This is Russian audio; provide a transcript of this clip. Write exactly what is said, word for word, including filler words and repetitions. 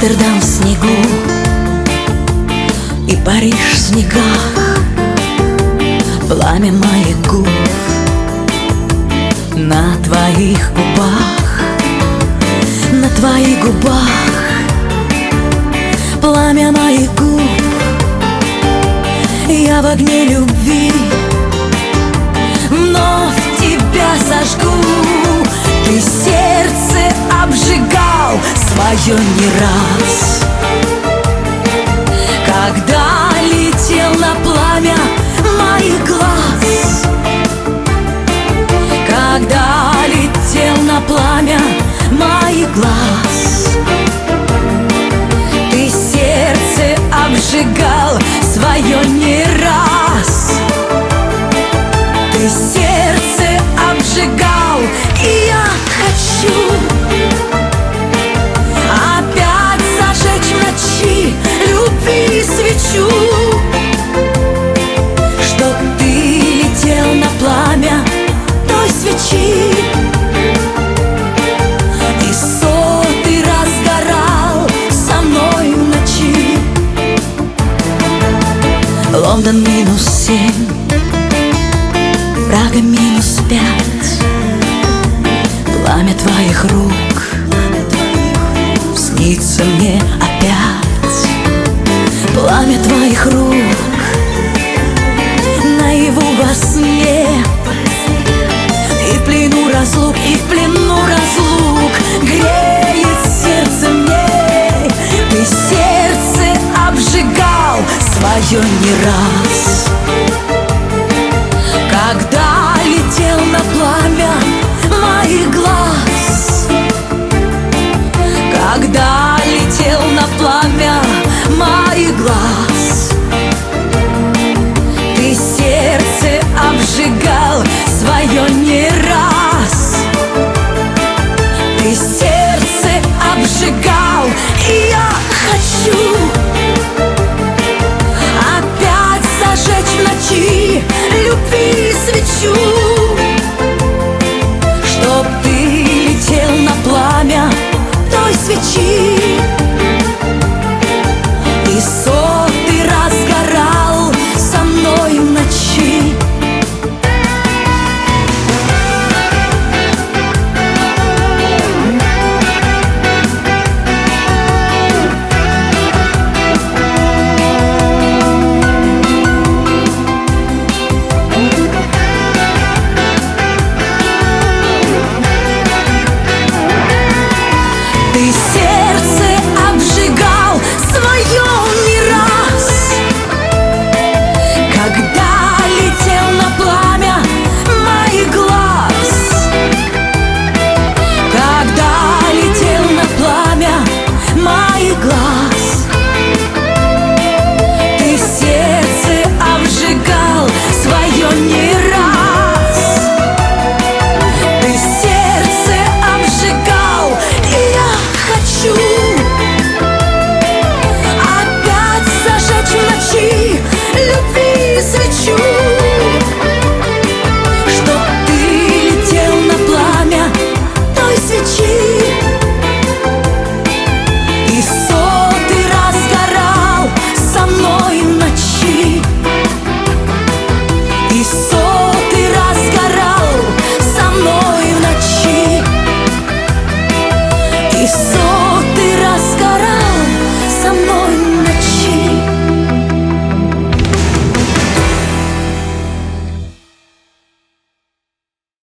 Амстердам в снегу и Париж в снегах, пламя моих губ на твоих губах, на твоих губах, пламя моих губ. Я в огне любви вновь тебя сожгу. Ты сердце обжигал свое не раз, когда летел на пламя моих глаз, когда летел на пламя моих глаз. Ты сердце обжигал свое не раз, ты сердце обжигал, и я хочу опять зажечь в ночи любви свечу, чтоб ты летел на пламя той свечи и сотый раз сгорал со мной в ночи. Лондон минус семь, Прага минус пять, пламя твоих рук снится мне опять, пламя твоих рук наяву во сне, и в плену разлук, и в плену разлук греет сердце мне. Ты сердце обжигал свое не раз, когда летел на пламя моих глаз, когда летел на пламя моих глаз.